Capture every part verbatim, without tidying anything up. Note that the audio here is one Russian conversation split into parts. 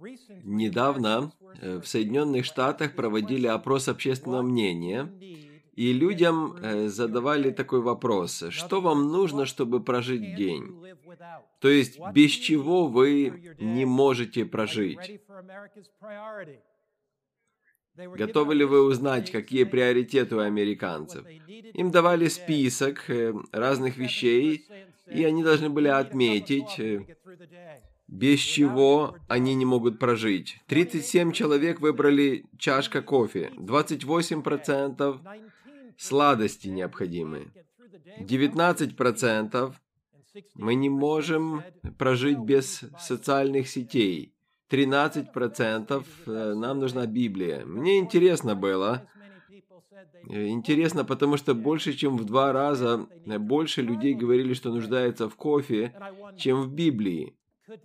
Недавно в Соединенных Штатах проводили опрос общественного мнения, и людям задавали такой вопрос: что вам нужно, чтобы прожить день? То есть, без чего вы не можете прожить? Готовы ли вы узнать, какие приоритеты у американцев? Им давали список разных вещей, и они должны были отметить, без чего они не могут прожить. тридцать семь человек выбрали чашка кофе, двадцать восемь процентов сладости необходимы, девятнадцать процентов мы не можем прожить без социальных сетей, тринадцать процентов нам нужна Библия. Мне интересно было. Интересно, потому что больше, чем в два раза больше людей говорили, что нуждаются в кофе, чем в Библии.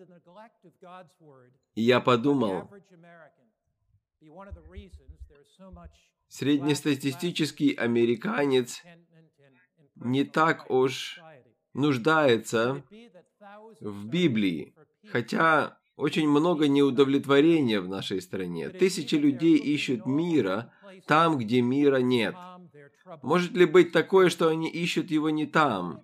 И я подумал, среднестатистический американец не так уж нуждается в Библии, хотя очень много неудовлетворения в нашей стране. Тысячи людей ищут мира там, где мира нет. Может ли быть такое, что они ищут его не там?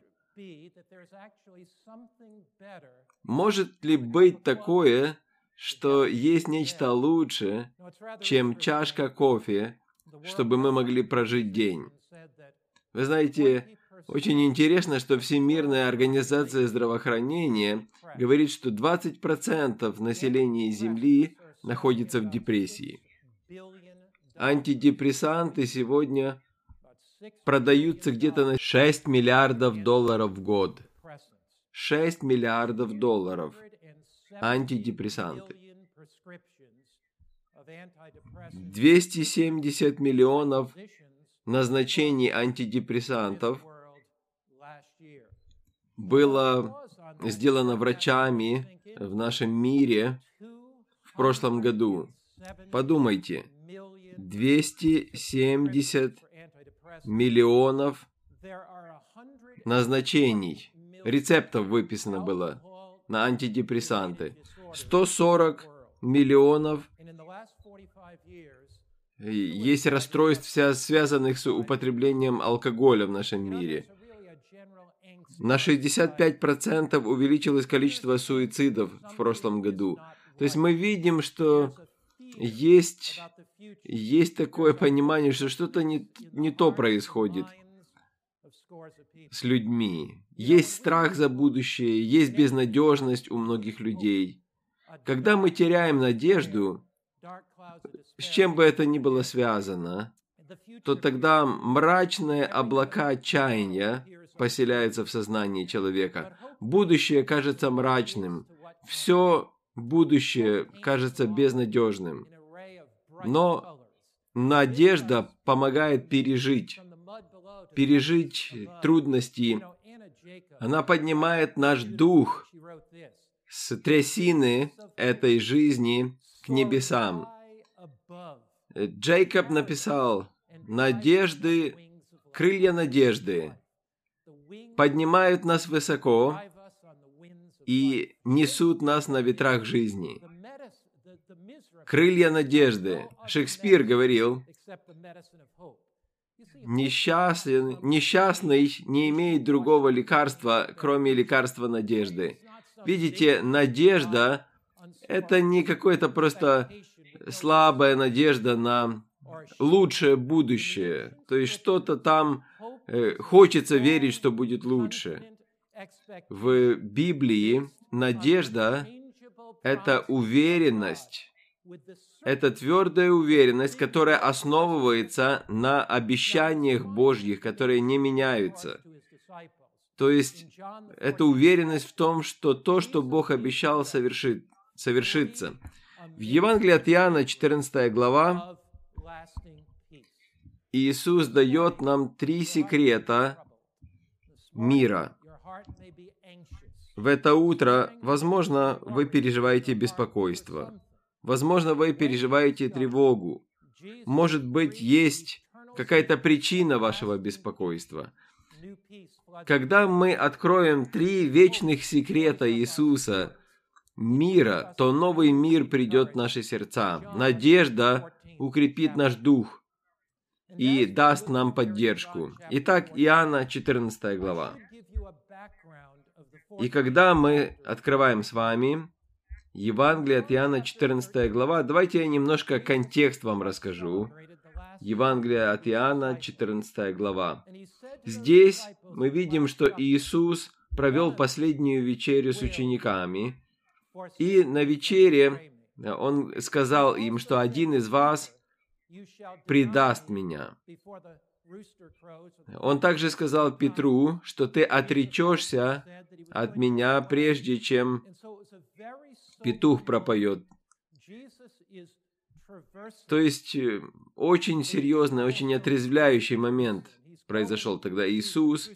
Может ли быть такое, что есть нечто лучше, чем чашка кофе, чтобы мы могли прожить день? Вы знаете, очень интересно, что Всемирная организация здравоохранения говорит, что двадцать процентов населения Земли находится в депрессии. Антидепрессанты сегодня продаются где-то на шесть миллиардов долларов в год. шесть миллиардов долларов. Антидепрессанты. двести семьдесят миллионов назначений антидепрессантов было сделано врачами в нашем мире в прошлом году. Подумайте, двести семьдесят миллионов назначений, рецептов выписано было на антидепрессанты. сто сорок миллионов есть расстройств, связанных с употреблением алкоголя в нашем мире. На шестьдесят пять процентов увеличилось количество суицидов в прошлом году. То есть мы видим, что есть, есть такое понимание, что что-то не, не то происходит с людьми. Есть страх за будущее, есть безнадежность у многих людей. Когда мы теряем надежду, с чем бы это ни было связано, то тогда мрачные облака отчаяния поселяются в сознании человека. Будущее кажется мрачным. Все будущее кажется безнадежным. Но надежда помогает пережить. Пережить трудности. Она поднимает наш дух с трясины этой жизни к небесам. Джейкоб написал: «Надежды, крылья надежды поднимают нас высоко и несут нас на ветрах жизни». Крылья надежды. Шекспир говорил: «Несчастный, несчастный не имеет другого лекарства, кроме лекарства надежды». Видите, надежда – это не какое-то просто слабая надежда на лучшее будущее. То есть что-то там э, хочется верить, что будет лучше. В Библии надежда – это уверенность. Это твердая уверенность, которая основывается на обещаниях Божьих, которые не меняются. То есть, это уверенность в том, что то, что Бог обещал, совершит, совершится. В Евангелии от Иоанна, четырнадцатая глава, Иисус дает нам три секрета мира. В это утро, возможно, вы переживаете беспокойство. Возможно, вы переживаете тревогу. Может быть, есть какая-то причина вашего беспокойства. Когда мы откроем три вечных секрета Иисуса, мира, то новый мир придет в наши сердца. Надежда укрепит наш дух и даст нам поддержку. Итак, Иоанна, четырнадцатая глава. И когда мы открываем с вами Евангелие от Иоанна, четырнадцатая глава, давайте я немножко контекст вам расскажу. Евангелие от Иоанна, четырнадцатая глава. Здесь мы видим, что Иисус провел последнюю вечерю с учениками, и на вечере Он сказал им, что один из вас предаст меня. Он также сказал Петру, что ты отречешься от меня, прежде чем петух пропоет. То есть, очень серьезный, очень отрезвляющий момент произошел тогда. Иисус,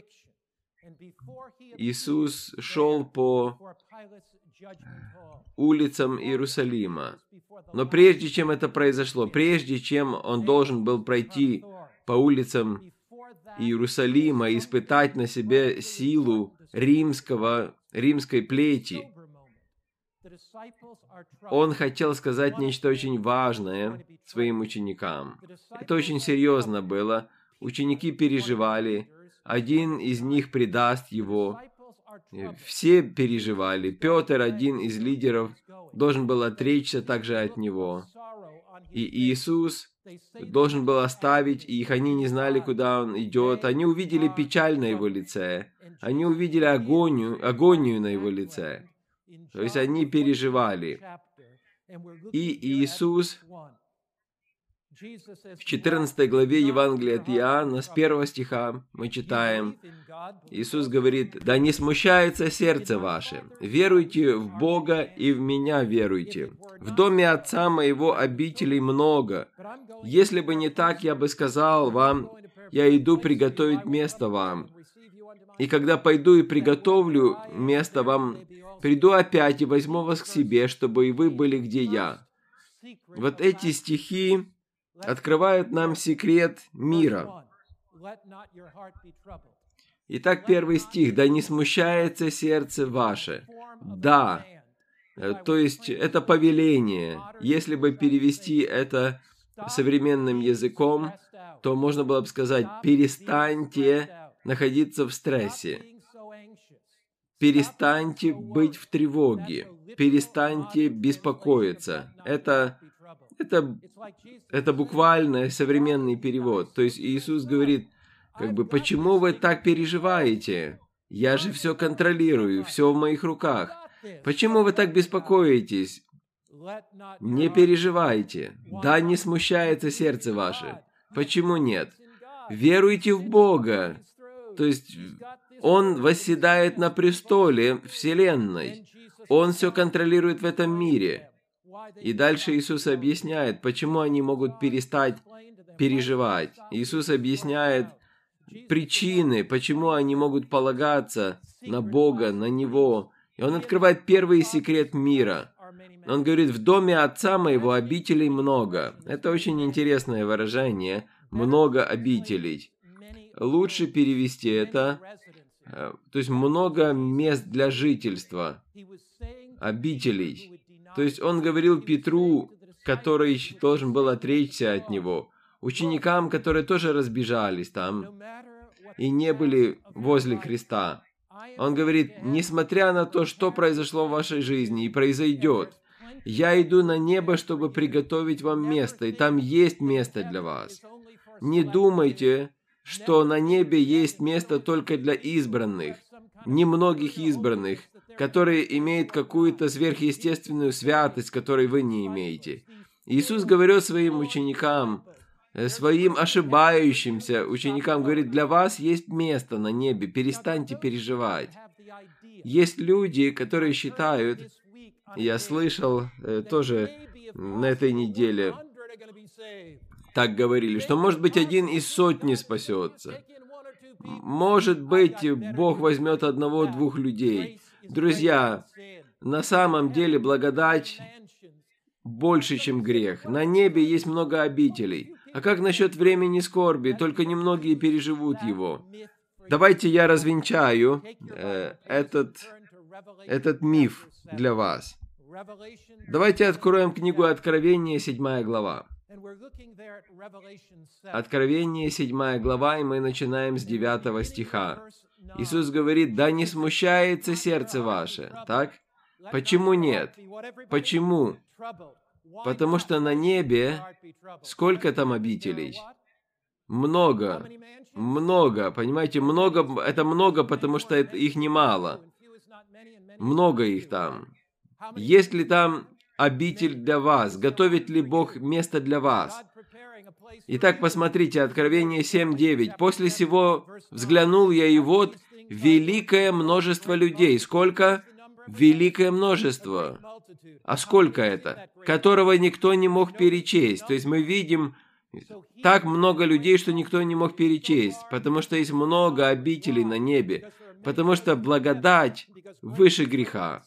Иисус шел по улицам Иерусалима. Но прежде чем это произошло, прежде чем Он должен был пройти по улицам Иерусалима и испытать на себе силу римского, римской плети, Он хотел сказать нечто очень важное своим ученикам. Это очень серьезно было. Ученики переживали. Один из них предаст Его. Все переживали. Петр, один из лидеров, должен был отречься также от Него. И Иисус должен был оставить их. Они не знали, куда Он идет. Они увидели печаль на Его лице. Они увидели агонию, агонию на Его лице. То есть они переживали. И Иисус в четырнадцатой главе Евангелия от Иоанна, с первого стиха, мы читаем, Иисус говорит: «Да не смущается сердце ваше, веруйте в Бога и в Меня веруйте. В доме Отца Моего обителей много. Если бы не так, я бы сказал вам, я иду приготовить место вам. И когда пойду и приготовлю место вам, приду опять и возьму вас к себе, чтобы и вы были, где я». Вот эти стихи открывают нам секрет мира. Итак, первый стих. «Да не смущается сердце ваше». Да. То есть, это повеление. Если бы перевести это современным языком, то можно было бы сказать: перестаньте находиться в стрессе. Перестаньте быть в тревоге. Перестаньте беспокоиться. Это, это, это буквально современный перевод. То есть Иисус говорит, как бы, почему вы так переживаете? Я же все контролирую, все в моих руках. Почему вы так беспокоитесь? Не переживайте. Да, не смущается сердце ваше. Почему нет? Веруйте в Бога. То есть Он восседает на престоле Вселенной. Он все контролирует в этом мире. И дальше Иисус объясняет, почему они могут перестать переживать. Иисус объясняет причины, почему они могут полагаться на Бога, на Него. И Он открывает первый секрет мира. Он говорит: в доме Отца Моего обителей много. Это очень интересное выражение. Много обителей. Лучше перевести это, то есть много мест для жительства, обителей. То есть Он говорил Петру, который должен был отречься от Него, ученикам, которые тоже разбежались там и не были возле креста. Он говорит: несмотря на то, что произошло в вашей жизни и произойдет, я иду на небо, чтобы приготовить вам место, и там есть место для вас. Не думайте, что на небе есть место только для избранных, немногих избранных, которые имеют какую-то сверхъестественную святость, которой вы не имеете. Иисус говорил своим ученикам, своим ошибающимся ученикам, говорит: для вас есть место на небе, перестаньте переживать. Есть люди, которые считают, я слышал э, тоже на этой неделе, так говорили, что, может быть, один из сотни спасется. Может быть, Бог возьмет одного-двух людей. Друзья, на самом деле благодать больше, чем грех. На небе есть много обителей. А как насчет времени скорби? Только немногие переживут его. Давайте я развенчаю э, этот этот миф для вас. Давайте откроем книгу Откровения, седьмая глава. Откровение, седьмая глава, и мы начинаем с девятого стиха. Иисус говорит: «Да не смущается сердце ваше». Так? Почему нет? Почему? Потому что на небе сколько там обителей? Много. Много. Понимаете, много, это много, потому что это, их немало. Много их там. Есть ли там обитель для вас? Готовит ли Бог место для вас? Итак, посмотрите, Откровение семь девять. «После сего взглянул я, и вот великое множество людей». Сколько? Великое множество. А сколько это? Которого никто не мог перечесть. То есть мы видим так много людей, что никто не мог перечесть, потому что есть много обителей на небе, потому что благодать выше греха.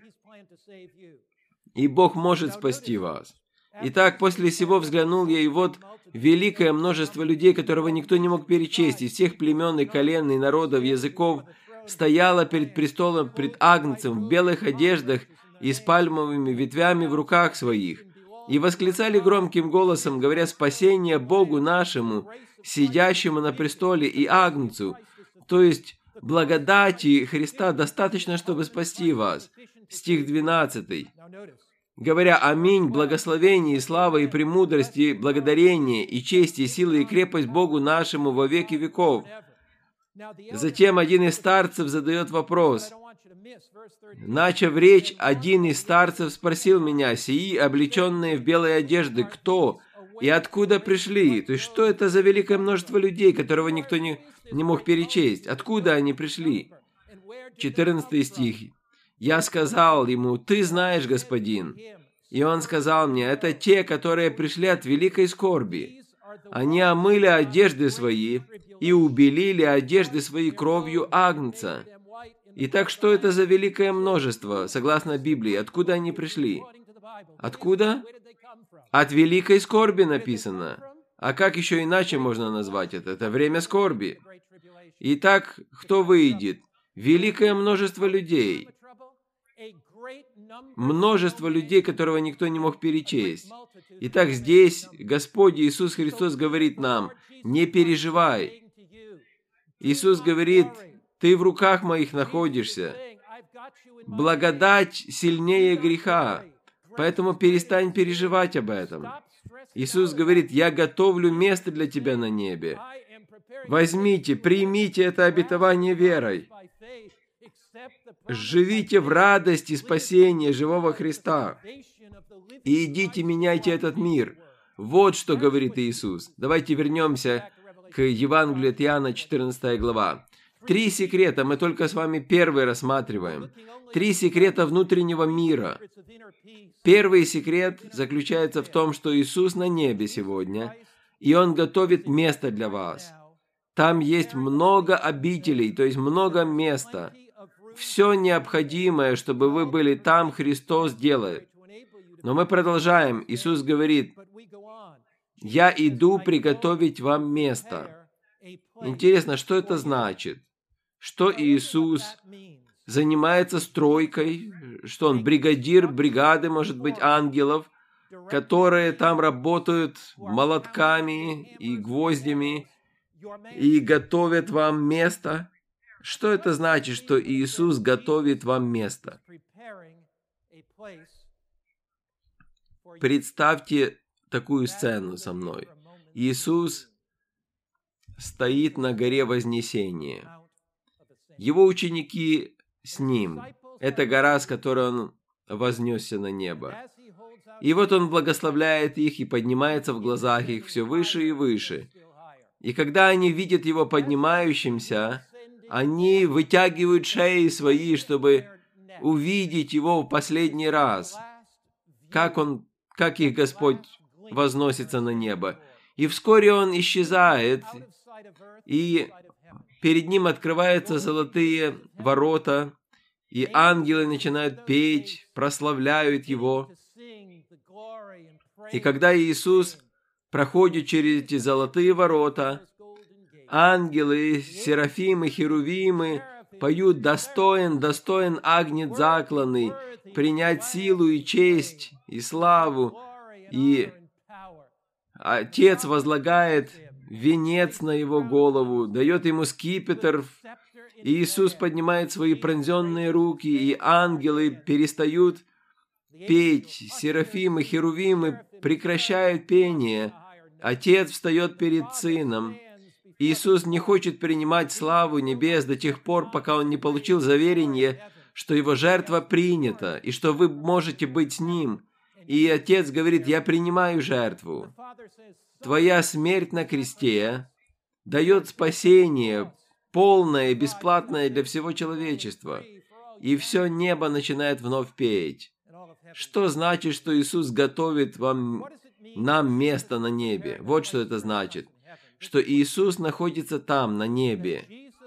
И Бог может спасти вас. Итак, после сего взглянул я, и вот великое множество людей, которого никто не мог перечесть, из всех племен и колен, и народов, языков, стояло перед престолом, пред Агнцем, в белых одеждах и с пальмовыми ветвями в руках своих, и восклицали громким голосом, говоря: «Спасение Богу нашему, сидящему на престоле, и Агнцу». То есть благодати Христа достаточно, чтобы спасти вас. Стих двенадцатый. Говоря: «Аминь, благословение, и слава, и премудрость, и благодарение, и честь, и сила, и крепость Богу нашему во веки веков». Затем один из старцев задает вопрос. Начав речь, один из старцев спросил меня: «Сии, облеченные в белые одежды, кто и откуда пришли?» То есть, что это за великое множество людей, которого никто не, не мог перечесть? Откуда они пришли? четырнадцатый стих. «Я сказал ему: ты знаешь, господин». И он сказал мне: «Это те, которые пришли от великой скорби. Они омыли одежды свои и убелили одежды свои кровью Агнца». Итак, что это за великое множество, согласно Библии? Откуда они пришли? Откуда? От великой скорби написано. А как еще иначе можно назвать это? Это время скорби. Итак, кто выйдет? Великое множество людей. Множество людей, которого никто не мог перечесть. Итак, здесь Господь Иисус Христос говорит нам: не переживай. Иисус говорит: ты в руках моих находишься. Благодать сильнее греха. Поэтому перестань переживать об этом. Иисус говорит: я готовлю место для тебя на небе. Возьмите, примите это обетование верой. Живите в радости спасения живого Христа. И идите, меняйте этот мир. Вот что говорит Иисус. Давайте вернемся к Евангелию от Иоанна, четырнадцатая глава. Три секрета, мы только с вами первый рассматриваем. Три секрета внутреннего мира. Первый секрет заключается в том, что Иисус на небе сегодня, и Он готовит место для вас. Там есть много обителей, то есть много места. Все необходимое, чтобы вы были там, Христос делает. Но мы продолжаем. Иисус говорит: «Я иду приготовить вам место». Интересно, что это значит? Что Иисус занимается стройкой, что Он бригадир бригады, может быть, ангелов, которые там работают молотками и гвоздями и готовят вам место. Что это значит, что Иисус готовит вам место? Представьте такую сцену со мной. Иисус стоит на горе Вознесения. Его ученики с Ним. Это гора, с которой Он вознесся на небо. И вот Он благословляет их и поднимается в глазах их все выше и выше. И когда они видят Его поднимающимся, они вытягивают шеи свои, чтобы увидеть Его в последний раз. Как Он, как их Господь возносится на небо. И вскоре Он исчезает, и перед Ним открываются золотые ворота, и ангелы начинают петь, прославляют Его. И когда Иисус проходит через эти золотые ворота, ангелы, серафимы, херувимы поют «Достоин, достоин агнец закланный, принять силу и честь и славу». И Отец возлагает венец на его голову, дает ему скипетр. И Иисус поднимает свои пронзенные руки, и ангелы перестают петь, серафимы, херувимы прекращают пение. Отец встает перед Сыном. Иисус не хочет принимать славу небес до тех пор, пока Он не получил заверение, что Его жертва принята, и что вы можете быть с Ним. И Отец говорит: «Я принимаю жертву. Твоя смерть на кресте дает спасение, полное и бесплатное для всего человечества». И все небо начинает вновь петь. Что значит, что Иисус готовит вам, нам место на небе? Вот что это значит. Что Иисус находится там, на небе.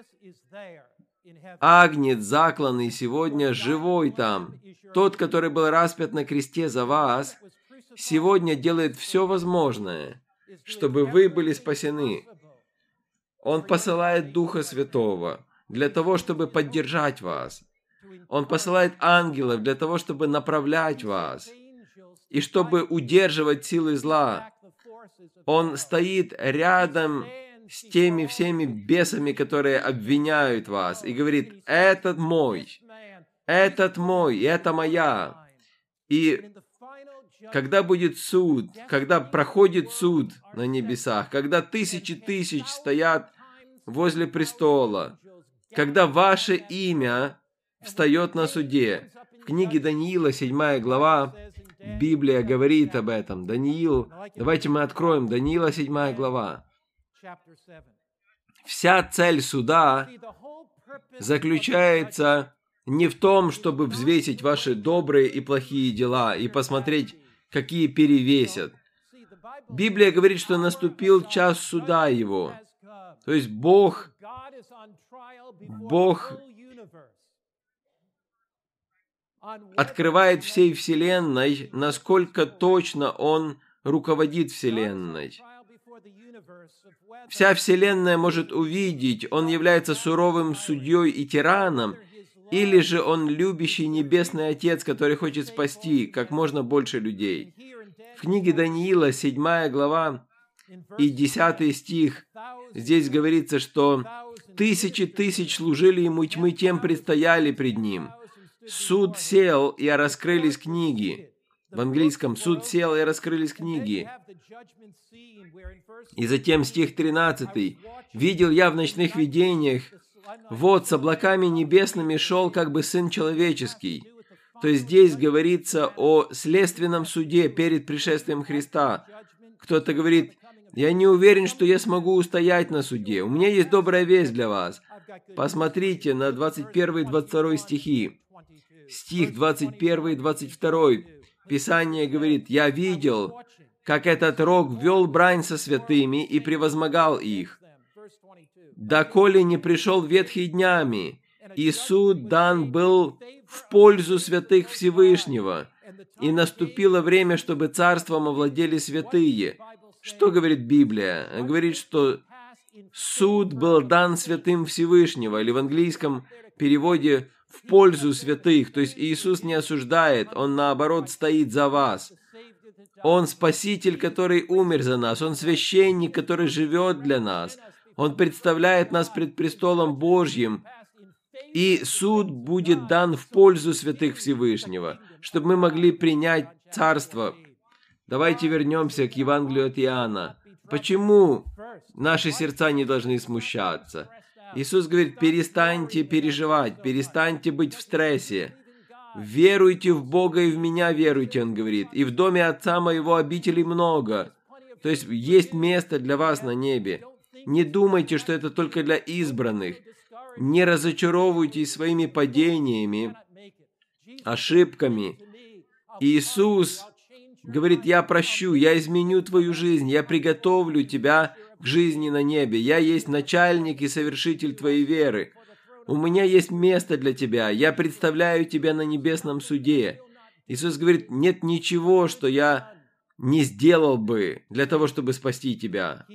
Агнец, закланный сегодня, живой там. Тот, который был распят на кресте за вас, сегодня делает все возможное, чтобы вы были спасены. Он посылает Духа Святого для того, чтобы поддержать вас. Он посылает ангелов для того, чтобы направлять вас и чтобы удерживать силы зла. Он стоит рядом с теми всеми бесами, которые обвиняют вас, и говорит: «Этот мой, этот мой, это моя». И когда будет суд, когда проходит суд на небесах, когда тысячи тысяч стоят возле престола, когда ваше имя встает на суде. В книге Даниила, седьмая глава, Библия говорит об этом. Даниил, давайте мы откроем. Даниила, седьмая глава. Вся цель суда заключается не в том, чтобы взвесить ваши добрые и плохие дела и посмотреть, какие перевесят. Библия говорит, что наступил час суда его. То есть Бог, Бог открывает всей Вселенной, насколько точно Он руководит Вселенной. Вся Вселенная может увидеть, Он является суровым судьей и тираном, или же Он любящий Небесный Отец, который хочет спасти как можно больше людей. В книге Даниила, седьмая глава и десятый стих, здесь говорится, что тысячи тысяч служили Ему тьмы, тем предстояли пред Ним. Суд сел, и раскрылись книги. В английском суд сел, и раскрылись книги. И затем стих тринадцатый. «Видел я в ночных видениях, вот с облаками небесными шел как бы Сын Человеческий». То есть здесь говорится о следственном суде перед пришествием Христа. Кто-то говорит: «Я не уверен, что я смогу устоять на суде. У меня есть добрая весть для вас». Посмотрите на двадцать первый и двадцать второй стихи. Стих двадцать первый и двадцать второй. Писание говорит: «Я видел, как этот рог вел брань со святыми и превозмогал их, доколе не пришел ветхий днями, и суд дан был в пользу святых Всевышнего, и наступило время, чтобы царством овладели святые». Что говорит Библия? Она говорит, что суд был дан святым Всевышнего, или в английском переводе «в пользу святых». То есть Иисус не осуждает, Он наоборот стоит за вас. Он Спаситель, который умер за нас. Он священник, который живет для нас. Он представляет нас пред престолом Божьим. И суд будет дан в пользу святых Всевышнего, чтобы мы могли принять царство. Давайте вернемся к Евангелию от Иоанна. Почему наши сердца не должны смущаться? Иисус говорит: перестаньте переживать, перестаньте быть в стрессе. Веруйте в Бога и в Меня веруйте, Он говорит. И в доме Отца Моего обителей много. То есть есть место для вас на небе. Не думайте, что это только для избранных. Не разочаровывайтесь своими падениями, ошибками. Иисус говорит: я прощу, я изменю твою жизнь, я приготовлю тебя к жизни на небе. Я есть начальник и совершитель твоей веры. У меня есть место для тебя. Я представляю тебя на небесном суде. Иисус говорит: нет ничего, что я не сделал бы для того, чтобы спасти тебя.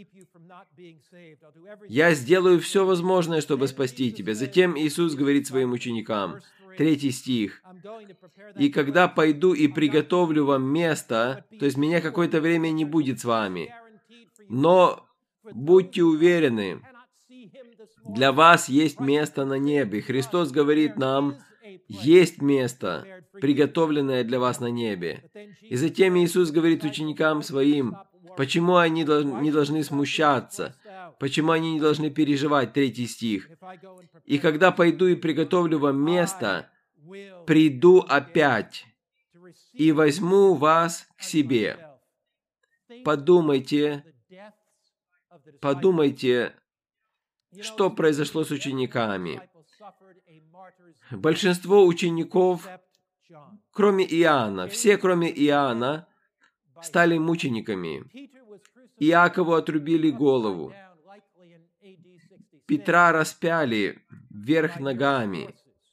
Я сделаю все возможное, чтобы спасти тебя. Затем Иисус говорит своим ученикам, третий стих, «И когда пойду и приготовлю вам место», то есть меня какое-то время не будет с вами, но будьте уверены, для вас есть место на небе. Христос говорит нам, есть место, приготовленное для вас на небе. И затем Иисус говорит ученикам своим, почему они не должны смущаться, почему они не должны переживать, третий стих. «И когда пойду и приготовлю вам место, приду опять и возьму вас к себе». Подумайте, подумайте, что произошло с учениками. Большинство учеников, кроме Иоанна, все, кроме Иоанна, стали мучениками. Иакову отрубили голову. Петра распяли вверх ногами.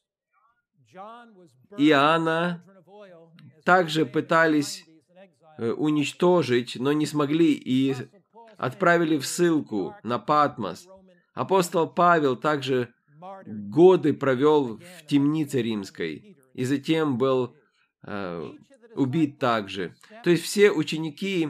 Иоанна также пытались уничтожить, но не смогли и отправили в ссылку на Патмос. Апостол Павел также годы провел в темнице римской и затем был э, убит также. То есть все ученики,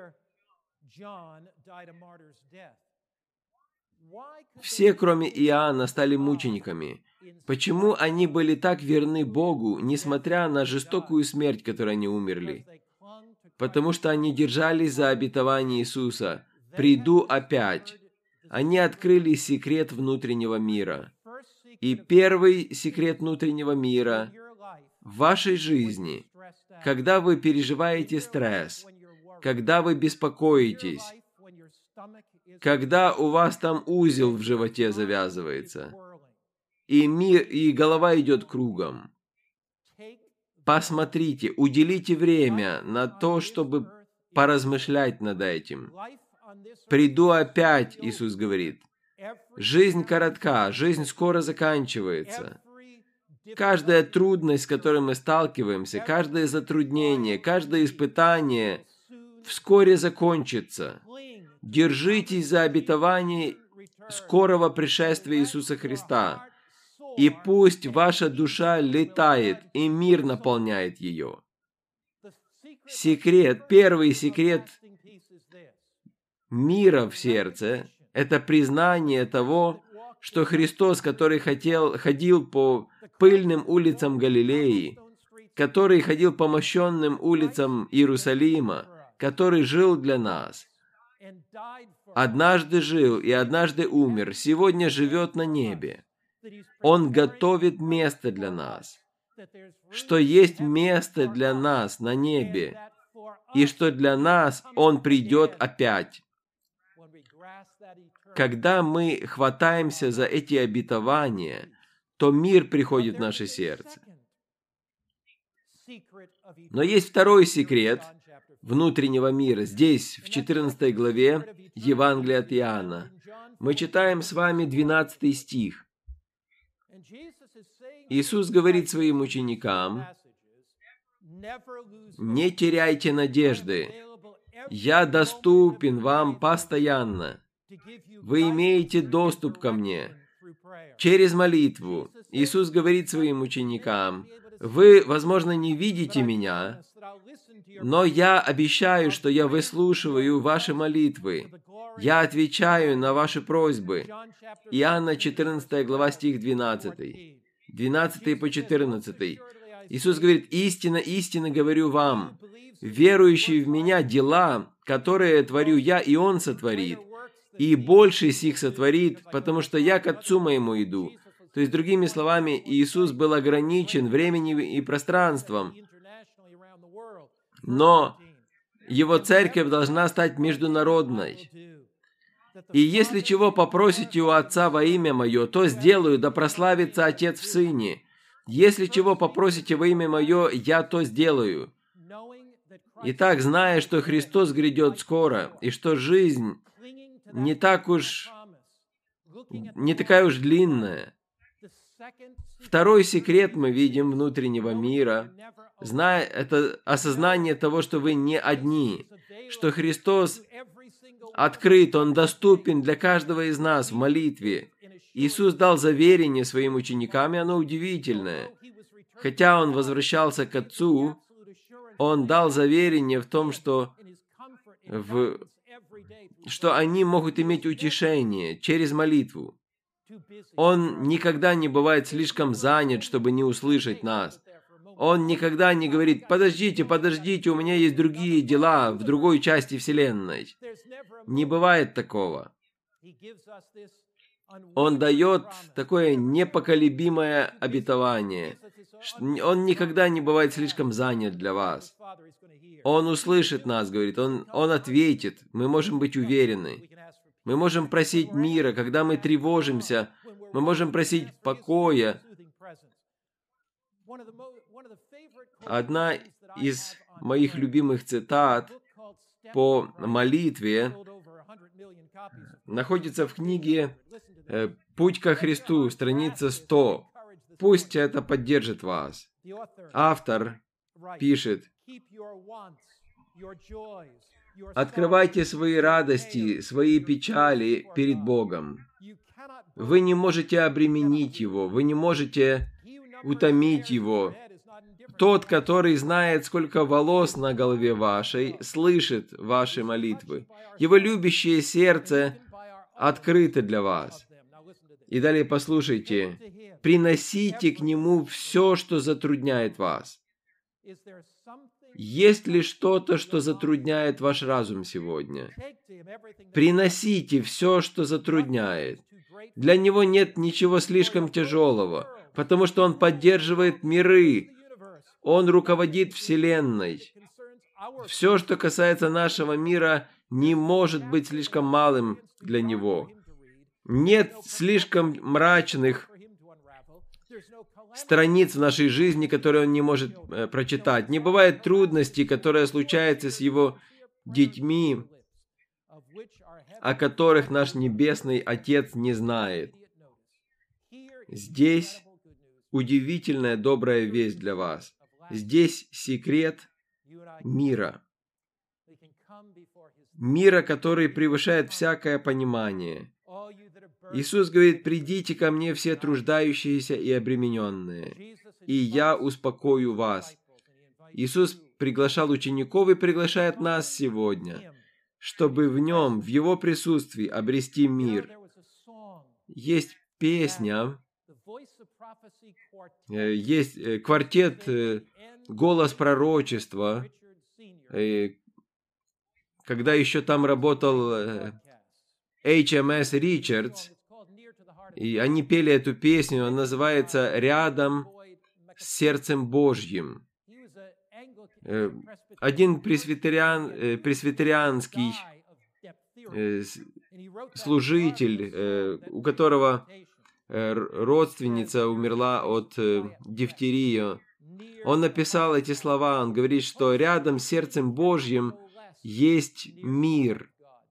все, кроме Иоанна, стали мучениками. Почему они были так верны Богу, несмотря на жестокую смерть, которой они умерли? Потому что они держались за обетование Иисуса. «Приду опять». Они открыли секрет внутреннего мира. И первый секрет внутреннего мира в вашей жизни, когда вы переживаете стресс, когда вы беспокоитесь, когда у вас там узел в животе завязывается, и мир, и голова идет кругом. Посмотрите, уделите время на то, чтобы поразмышлять над этим. «Приду опять», Иисус говорит. Жизнь коротка, жизнь скоро заканчивается. Каждая трудность, с которой мы сталкиваемся, каждое затруднение, каждое испытание вскоре закончится. Держитесь за обетование скорого пришествия Иисуса Христа, и пусть ваша душа летает, и мир наполняет ее. Секрет, первый секрет мира в сердце – это признание того, что Христос, который хотел, ходил по пыльным улицам Галилеи, который ходил по мощенным улицам Иерусалима, который жил для нас, однажды жил и однажды умер, сегодня живет на небе. Он готовит место для нас, что есть место для нас на небе, и что для нас Он придет опять. Когда мы хватаемся за эти обетования, то мир приходит в наше сердце. Но есть второй секрет внутреннего мира. Здесь, в четырнадцатой главе Евангелия от Иоанна, мы читаем с вами двенадцатый стих. Иисус говорит своим ученикам: «Не теряйте надежды. Я доступен вам постоянно. Вы имеете доступ ко мне через молитву». Иисус говорит своим ученикам: «Вы, возможно, не видите меня, но я обещаю, что я выслушиваю ваши молитвы. Я отвечаю на ваши просьбы». Иоанна четырнадцатая глава, стих двенадцатый. двенадцатый по четырнадцатый. Иисус говорит: «Истинно, истинно говорю вам, верующий в Меня дела, которые творю Я, и Он сотворит, и больше сих сотворит, потому что Я к Отцу Моему иду». То есть, другими словами, Иисус был ограничен временем и пространством, но Его церковь должна стать международной. «И если чего попросите у Отца во имя Мое, то сделаю, да прославится Отец в Сыне. Если чего попросите во имя Мое, Я то сделаю». Итак, зная, что Христос грядет скоро, и что жизнь не так уж, не такая уж длинная. Второй секрет мы видим внутреннего мира, зная, это осознание того, что вы не одни, что Христос открыт, Он доступен для каждого из нас в молитве. Иисус дал заверение своим ученикам, и оно удивительное. Хотя Он возвращался к Отцу, Он дал заверение в том, что, в, что они могут иметь утешение через молитву. Он никогда не бывает слишком занят, чтобы не услышать нас. Он никогда не говорит: «Подождите, подождите, у меня есть другие дела в другой части Вселенной». Не бывает такого. Он дает такое непоколебимое обетование. Он никогда не бывает слишком занят для вас. Он услышит нас, говорит, Он, он ответит. Мы можем быть уверены. Мы можем просить мира, когда мы тревожимся. Мы можем просить покоя. Одна из моих любимых цитат по молитве находится в книге «Путь ко Христу», страница сто. Пусть это поддержит вас. Автор пишет: «Открывайте свои радости, свои печали перед Богом. Вы не можете обременить Его, вы не можете утомить Его. Тот, который знает, сколько волос на голове вашей, слышит ваши молитвы. Его любящее сердце открыто для вас». И далее послушайте. «Приносите к Нему все, что затрудняет вас». Есть ли что-то, что затрудняет ваш разум сегодня? Приносите все, что затрудняет. Для Него нет ничего слишком тяжелого, потому что Он поддерживает миры. Он руководит Вселенной. Все, что касается нашего мира, не может быть слишком малым для Него. Нет слишком мрачных страниц в нашей жизни, которые Он не может э, прочитать. Не бывает трудностей, которые случаются с Его детьми, о которых наш Небесный Отец не знает. Здесь удивительная добрая весть для вас. Здесь секрет мира. Мира, который превышает всякое понимание. Иисус говорит: «Придите ко мне все труждающиеся и обремененные, и я успокою вас». Иисус приглашал учеников и приглашает нас сегодня, чтобы в Нем, в Его присутствии обрести мир. Есть песня, есть квартет «Голос пророчества», когда еще там работал эйч эм эс Ричардс, и они пели эту песню, она называется «Рядом с сердцем Божьим». Один пресвитериан, пресвитерианский служитель, у которого родственница умерла от дифтерии, он написал эти слова, он говорит, что рядом с сердцем Божьим есть мир.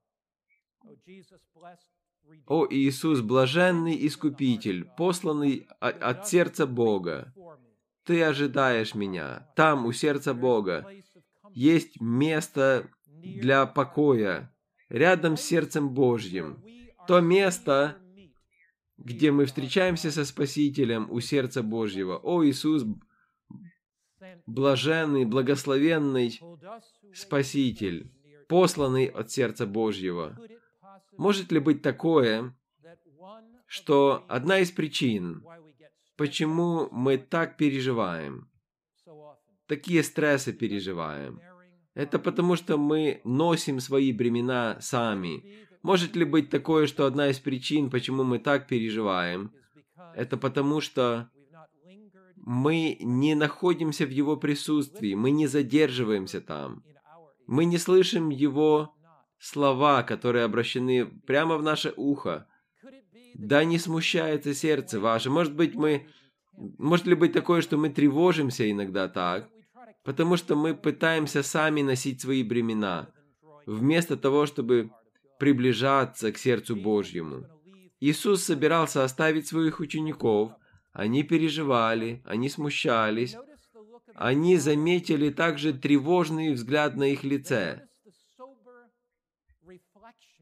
О Иисус, блаженный Искупитель, посланный от сердца Бога, Ты ожидаешь меня. Там, у сердца Бога, есть место для покоя, рядом с сердцем Божьим. То место, где мы встречаемся со Спасителем у сердца Божьего. О Иисус, блаженный, благословенный Спаситель, посланный от сердца Божьего. Может ли быть такое, что одна из причин, почему мы так переживаем, такие стрессы переживаем, это потому, что мы носим свои бремена сами. Может ли быть такое, что одна из причин, почему мы так переживаем, это потому, что мы не находимся в Его присутствии, мы не задерживаемся там, мы не слышим Его слова, которые обращены прямо в наше ухо. Да не смущается сердце ваше. Может быть, мы... Может ли быть такое, что мы тревожимся иногда так, потому что мы пытаемся сами носить свои бремена, вместо того, чтобы приближаться к сердцу Божьему. Иисус собирался оставить своих учеников. Они переживали, они смущались. Они заметили также тревожный взгляд на их лице.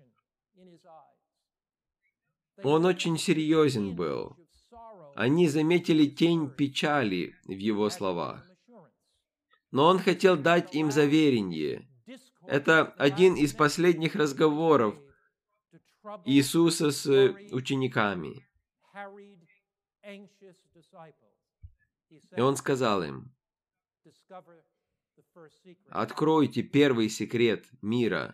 Он очень серьезен был. Они заметили тень печали в его словах. Но он хотел дать им заверение. Это один из последних разговоров Иисуса с учениками. И он сказал им: откройте первый секрет мира.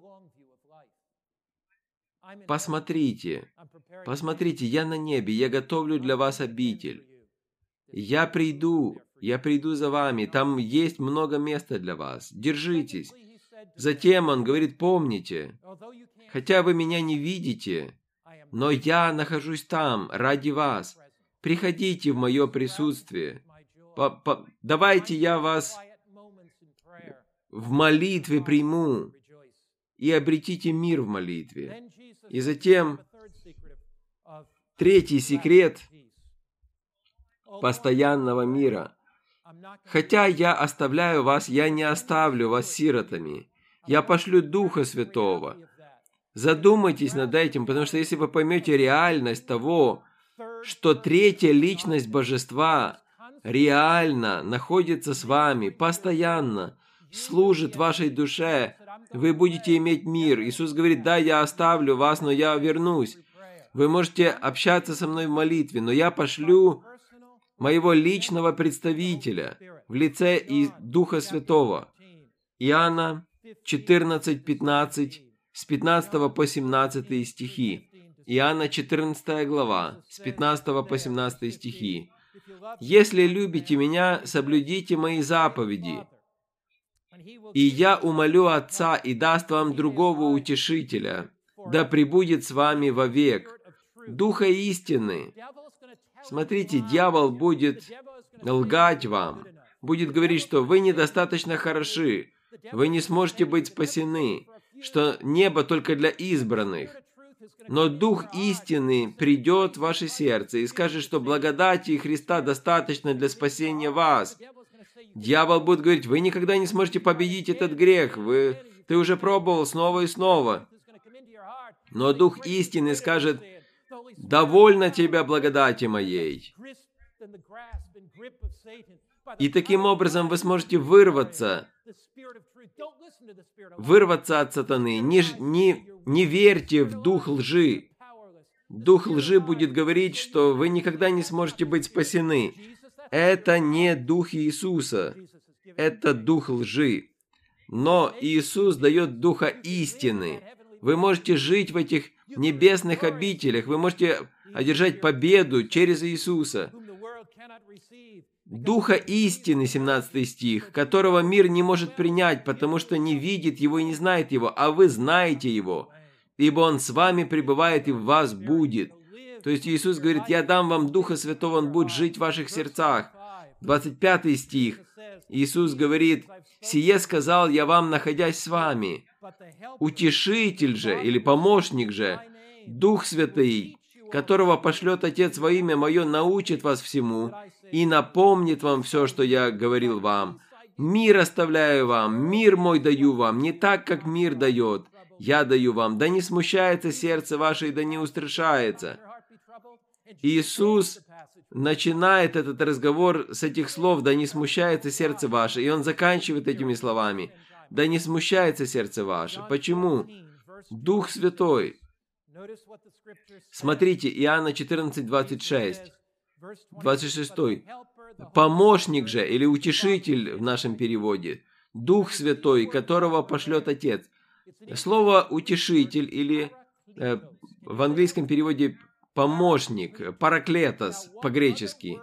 Посмотрите, посмотрите, я на небе, я готовлю для вас обитель. Я приду, я приду за вами, там есть много места для вас. Держитесь. Затем он говорит: помните, хотя вы меня не видите, но я нахожусь там ради вас. Приходите в мое присутствие. По -по Давайте я вас в молитве приму и обретите мир в молитве. И затем третий секрет постоянного мира. Хотя я оставляю вас, я не оставлю вас сиротами. Я пошлю Духа Святого. Задумайтесь над этим, потому что если вы поймете реальность того, что третья личность Божества реально находится с вами, постоянно служит вашей душе, вы будете иметь мир. Иисус говорит: да, я оставлю вас, но я вернусь. Вы можете общаться со мной в молитве, но я пошлю моего личного представителя в лице и Духа Святого. Иоанна четырнадцать пятнадцать, с пятнадцатого по семнадцатый стихи. Иоанна четырнадцатая глава, с пятнадцатого по семнадцатый стихи. «Если любите меня, соблюдите мои заповеди, и я умолю Отца, и даст вам другого утешителя, да пребудет с вами вовек, Духа истины». Смотрите, дьявол будет лгать вам, будет говорить, что вы недостаточно хороши, вы не сможете быть спасены, что небо только для избранных. Но Дух истины придет в ваше сердце и скажет, что благодати Христа достаточно для спасения вас. Дьявол будет говорить: вы никогда не сможете победить этот грех, вы, ты уже пробовал снова и снова. Но Дух истины скажет: довольно тебя благодати моей. И таким образом вы сможете вырваться, вырваться от сатаны. Не, не, не верьте в дух лжи. Дух лжи будет говорить, что вы никогда не сможете быть спасены. Это не дух Иисуса, это дух лжи. Но Иисус дает духа истины. Вы можете жить в этих небесных обителях, вы можете одержать победу через Иисуса. Духа истины, семнадцатый стих, которого мир не может принять, потому что не видит его и не знает его, а вы знаете его, ибо он с вами пребывает и в вас будет. То есть Иисус говорит: я дам вам Духа Святого, он будет жить в ваших сердцах. двадцать пятый стих. Иисус говорит: «Сие сказал я вам, находясь с вами. Утешитель же, или помощник же, Дух Святый, которого пошлет Отец во имя Мое, научит вас всему и напомнит вам все, что я говорил вам. Мир оставляю вам, мир мой даю вам, не так, как мир дает. Я даю вам, да не смущается сердце ваше и да не устрашается». Иисус начинает этот разговор с этих слов: «Да не смущается сердце ваше», и Он заканчивает этими словами: «Да не смущается сердце ваше». Почему? Дух Святой. Смотрите, Иоанна четырнадцать двадцать шесть, двадцать шесть. «Помощник же», или утешитель в нашем переводе, Дух Святой, которого пошлет Отец. Слово «утешитель» или э, в английском переводе «помощник», «параклетос» по-гречески.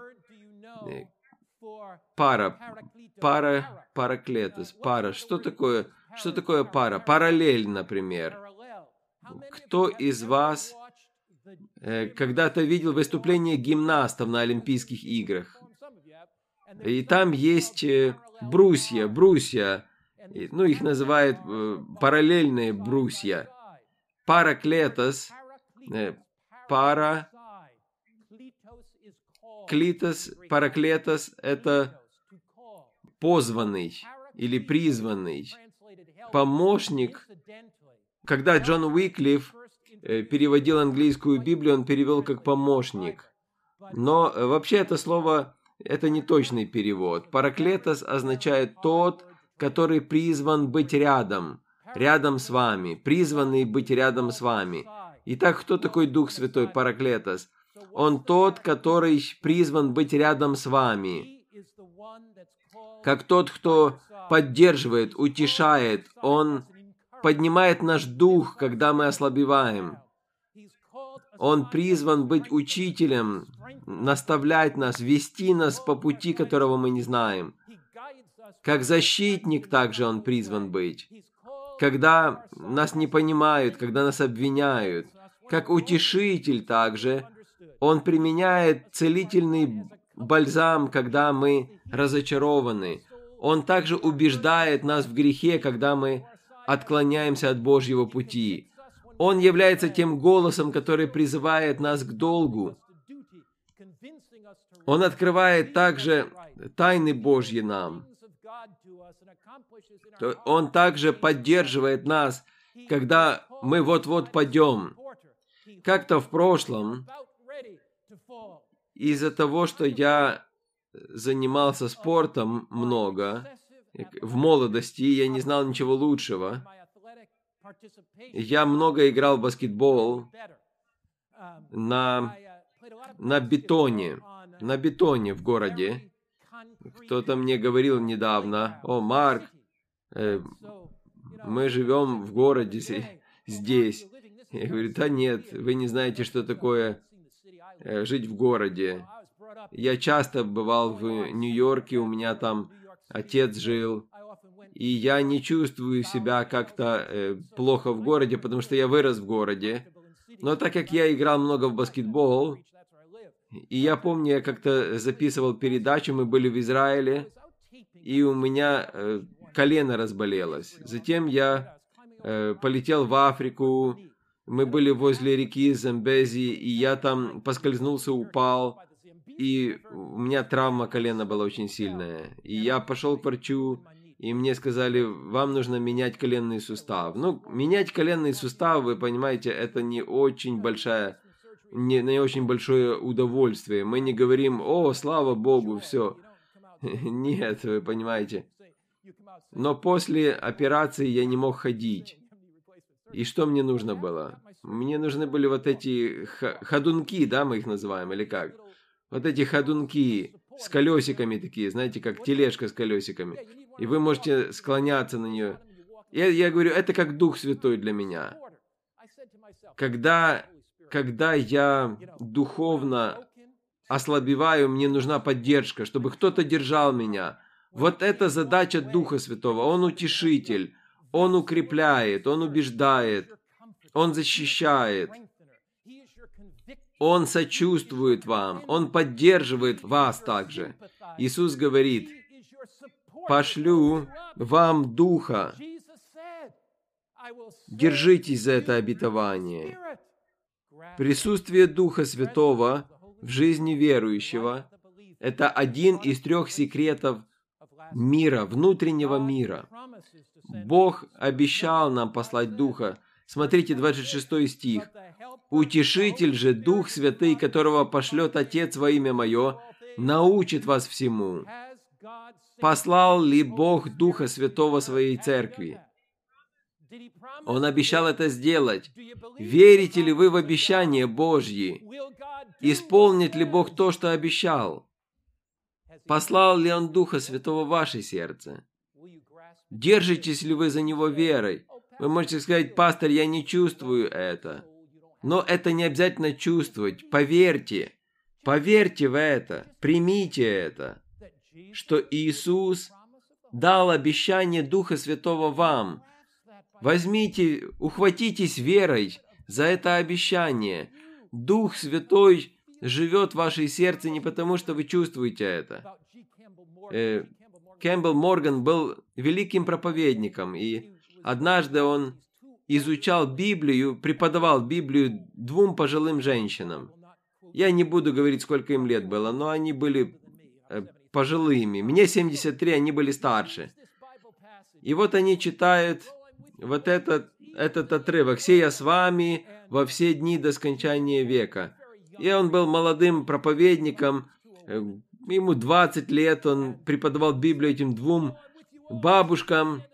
Пара, пара, параклетос, пара. Что такое, что такое пара? Параллель, например. Кто из вас э, когда-то видел выступление гимнастов на Олимпийских играх? И там есть э, брусья, брусья, ну их называют э, параллельные брусья. Параклетос, э, пара, клитос, параклетос – это позванный или призванный. Помощник. Когда Джон Уиклиф переводил английскую Библию, он перевел как «помощник». Но вообще это слово, это не точный перевод. Параклетос означает «тот, который призван быть рядом, рядом с вами, призванный быть рядом с вами». Итак, кто такой Дух Святой, Параклетос? Он тот, который призван быть рядом с вами. Как тот, кто поддерживает, утешает, он поднимает наш дух, когда мы ослабеваем. Он призван быть учителем, наставлять нас, вести нас по пути, которого мы не знаем. Как защитник также он призван быть. Когда нас не понимают, когда нас обвиняют. Как утешитель также он применяет целительный бальзам, когда мы разочарованы. Он также убеждает нас в грехе, когда мы отклоняемся от Божьего пути. Он является тем голосом, который призывает нас к долгу. Он открывает также тайны Божьи нам. Он также поддерживает нас, когда мы вот-вот падем. Как-то в прошлом, из-за того, что я занимался спортом много, в молодости я не знал ничего лучшего. Я много играл в баскетбол на, на бетоне, на бетоне в городе. Кто-то мне говорил недавно: «О, Марк, э, мы живем в городе здесь». Я говорю: «Да нет, вы не знаете, что такое э, жить в городе». Я часто бывал в Нью-Йорке, у меня там отец жил, и я не чувствую себя как-то э, плохо в городе, потому что я вырос в городе. Но так как я играл много в баскетбол, и я помню, я как-то записывал передачу, мы были в Израиле, и у меня э, колено разболелось. Затем я э, полетел в Африку, мы были возле реки Замбези, и я там поскользнулся, упал, и у меня травма колена была очень сильная. И я пошел к врачу, и мне сказали: вам нужно менять коленный сустав. Ну, менять коленный сустав, вы понимаете, это не очень большая, не, не очень большое удовольствие. Мы не говорим: о, слава Богу, все. Нет, вы понимаете. Но после операции я не мог ходить. И что мне нужно было? Мне нужны были вот эти ходунки, да, мы их называем, или как? Вот эти ходунки с колесиками такие, знаете, как тележка с колесиками. И вы можете склоняться на нее. Я, я говорю, это как Дух Святой для меня. Когда, когда я духовно ослабеваю, мне нужна поддержка, чтобы кто-то держал меня. Вот это задача Духа Святого. Он утешитель, он укрепляет, он убеждает, он защищает. Он сочувствует вам, Он поддерживает вас также. Иисус говорит: пошлю вам Духа. Держитесь за это обетование. Присутствие Духа Святого в жизни верующего – это один из трех секретов мира, внутреннего мира. Бог обещал нам послать Духа. Смотрите, двадцать шестой стих. «Утешитель же, Дух Святый, которого пошлет Отец во имя Мое, научит вас всему». Послал ли Бог Духа Святого Своей Церкви? Он обещал это сделать. Верите ли вы в обещания Божьи? Исполнит ли Бог то, что обещал? Послал ли Он Духа Святого в ваше сердце? Держитесь ли вы за Него верой? Вы можете сказать: пастор, я не чувствую это. Но это не обязательно чувствовать. Поверьте. Поверьте в это. Примите это. Что Иисус дал обещание Духа Святого вам. Возьмите, ухватитесь верой за это обещание. Дух Святой живет в вашем сердце не потому, что вы чувствуете это. Э, Кэмпбелл Морган был великим проповедником, и однажды он изучал Библию, преподавал Библию двум пожилым женщинам. Я не буду говорить, сколько им лет было, но они были э, пожилыми. Мне семьдесят три, они были старше. И вот они читают вот этот этот отрывок. «Сея с вами во все дни до скончания века». И он был молодым проповедником, ему двадцать лет, он преподавал Библию этим двум бабушкам.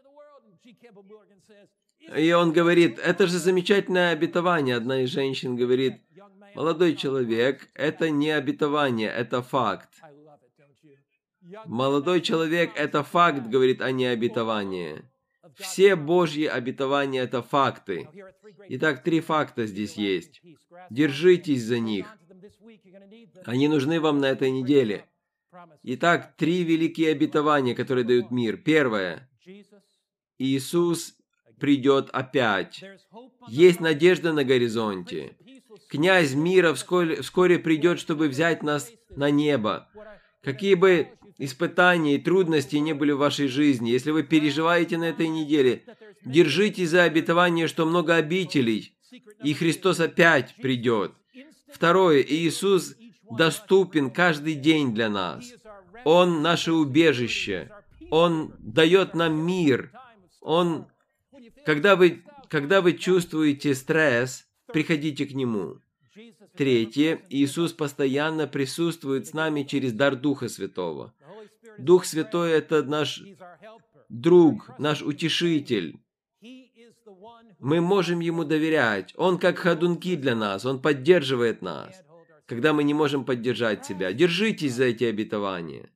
И он говорит, это же замечательное обетование. Одна из женщин говорит, молодой человек, это не обетование, это факт. Молодой человек, это факт, говорит, а не обетование. Все Божьи обетования – это факты. Итак, три факта здесь есть. Держитесь за них. Они нужны вам на этой неделе. Итак, три великие обетования, которые дают мир. Первое. Иисус придет опять. Есть надежда на горизонте. Князь мира вскоре, вскоре придет, чтобы взять нас на небо. Какие бы испытания и трудности не были в вашей жизни, если вы переживаете на этой неделе, держитесь за обетование, что много обителей, и Христос опять придет. Второе. Иисус доступен каждый день для нас. Он наше убежище. Он дает нам мир. Он, когда вы, когда вы чувствуете стресс, приходите к Нему. Третье. Иисус постоянно присутствует с нами через дар Духа Святого. Дух Святой – это наш друг, наш утешитель. Мы можем Ему доверять. Он как ходунки для нас, Он поддерживает нас, когда мы не можем поддержать себя. Держитесь за эти обетования.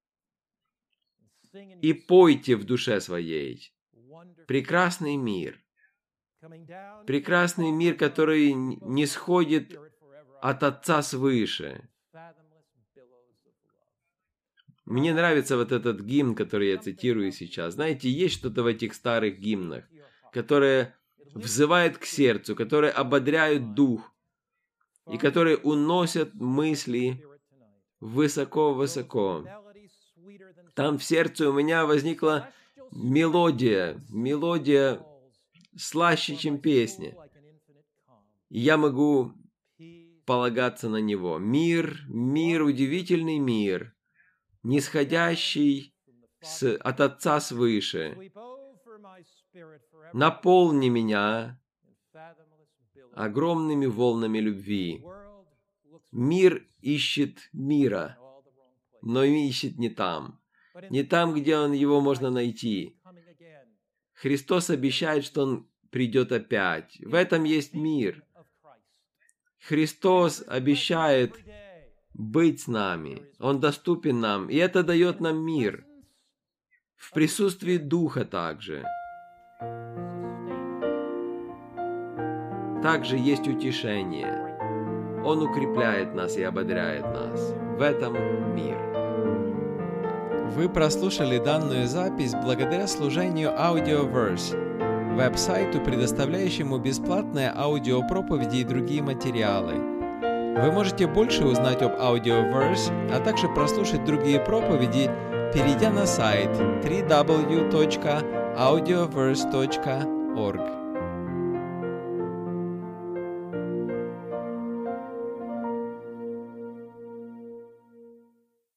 И пойте в душе своей. Прекрасный мир. Прекрасный мир, который не сходит от Отца свыше. Мне нравится вот этот гимн, который я цитирую сейчас. Знаете, есть что-то в этих старых гимнах, которые взывают к сердцу, которые ободряют дух, и которые уносят мысли высоко-высоко. Там в сердце у меня возникла мелодия, мелодия слаще, чем песня. И я могу полагаться на него. Мир, мир, удивительный мир, нисходящий с, от Отца свыше. Наполни меня огромными волнами любви. Мир ищет мира, но ищет не там. Не там, где он, его можно найти. Христос обещает, что Он придет опять. В этом есть мир. Христос обещает быть с нами. Он доступен нам, и это дает нам мир. В присутствии Духа также. Также есть утешение. Он укрепляет нас и ободряет нас. В этом мир. Вы прослушали данную запись благодаря служению Audioverse, веб-сайту, предоставляющему бесплатные аудиопроповеди и другие материалы. Вы можете больше узнать об Audioverse, а также прослушать другие проповеди, перейдя на сайт дабл ю дабл ю дабл ю точка аудиоверс точка орг.